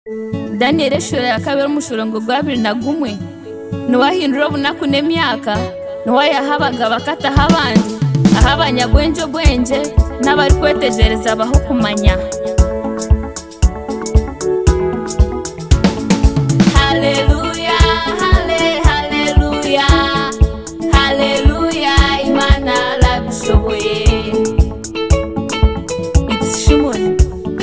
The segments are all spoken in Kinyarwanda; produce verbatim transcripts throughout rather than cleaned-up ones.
Daniel shura yakabera umushuro gwa bibiri na gumwe nuwahindura bunaku nemyaka nuwayahabaga bakata habandi ahabanya bwenjo bwenje n'abari kwetegereza abaho kumanya. Haleluya hale haleluya haleluya Imana arabishoboye. It's Shimon.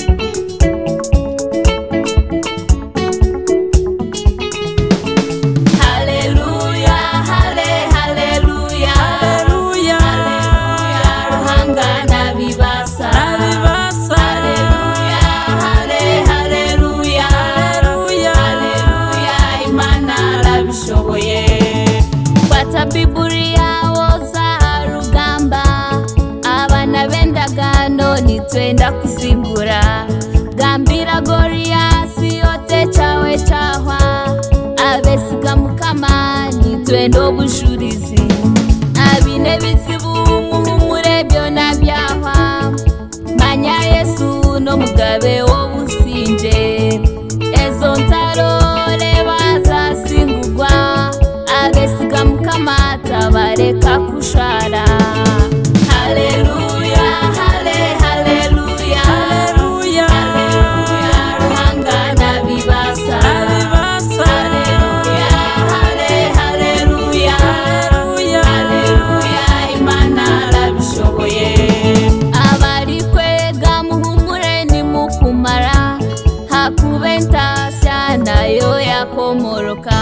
Biburia woza rugamba abana bendagano nitwenda kusimbura gambira Goliathi yote chawe chahwa abesiga mukama nitwenda obushurizi abine bizibu muhumure byona byahwa manya Yesu no mugabe wobusinje ezo ntaro lebaza singugwa abesiga mukamata bareka kushara. Haleluya hale haleluya haleluya ruhangana bibasa haleluya hale haleluya haleluya Imana arabishoboye. Abari kwega muhumure ni mukumara hakubenta nayo yakomoroka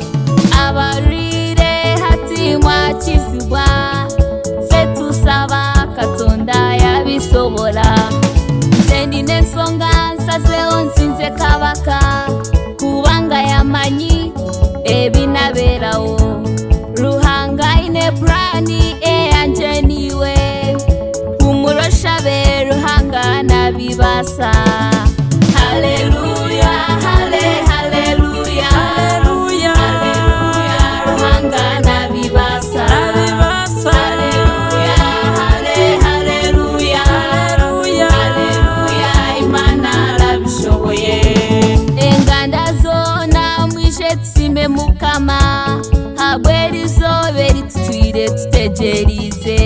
abarire hatimwa kizibwa fetusaba katonda yabisobora sendi nesonga nsazeho nsinze kabaka kubanga yamanyi ebinaberawo ruhanga ine brani eyanje niwe kumuroshabe ruhanga nabibasa. Haleluya hale haleluya haleluya ruhanga nabibasa haleluya hale haleluya haleluya Imana arabishoboye. Enganda zona mwishe tsime mukama habwerizo beri tutwire tutegerize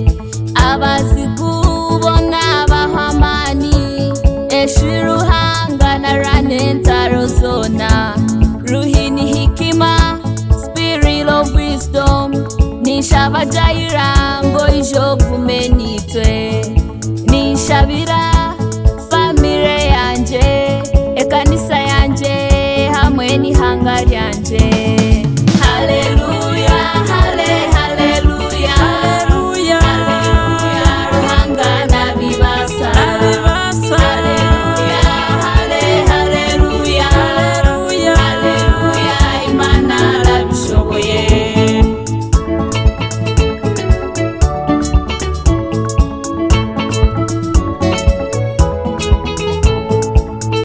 abazigubona bahamani eshiruhanga na ranentaro zona ruhini hikima spirit of wisdom nishabajaira ngo ijo kumenitwe nishabira famire yanje ekanisa yanje hamwe ni hanga ryanje.